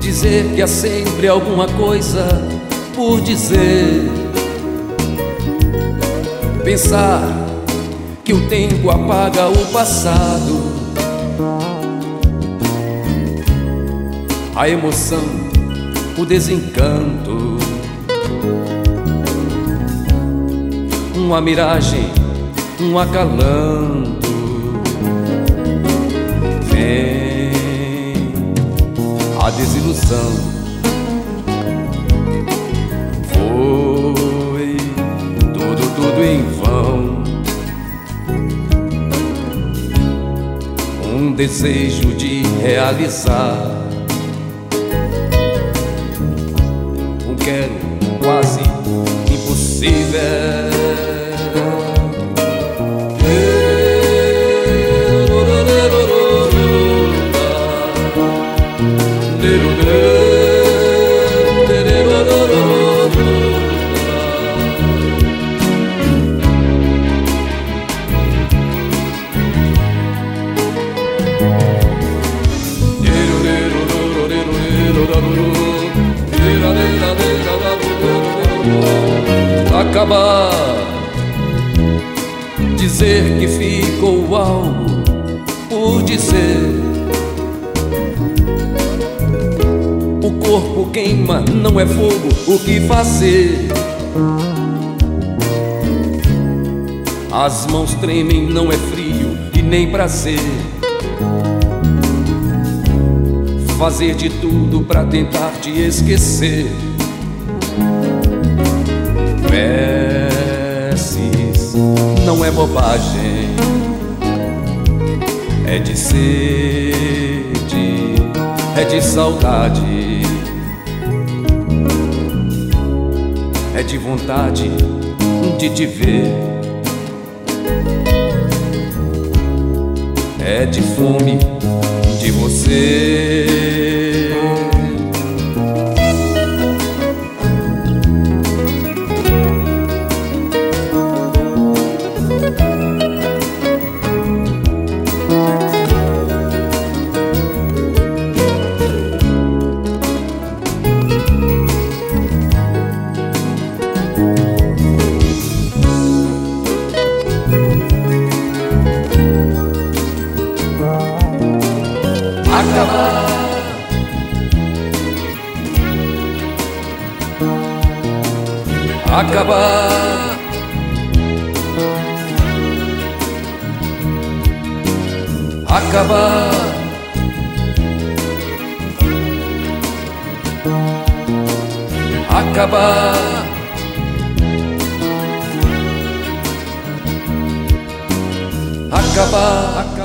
dizer que há sempre alguma coisa por dizer, pensar que o tempo apaga o passado, a emoção, o desencanto, uma miragem, um acalanto. Vem a desilusão, foi tudo em vão. Um desejo de realizar, um quero quase impossível. Acabar, dizer que ficou algo por dizer. O corpo queima, não é fogo, o que fazer? As mãos tremem, não é frio e nem prazer. Fazer de tudo pra tentar te esquecer. Preces não é bobagem, é de sede, é de saudade, é de vontade de te ver, é de fome de você. Acabar, acabar, acabar, acabar, acabar.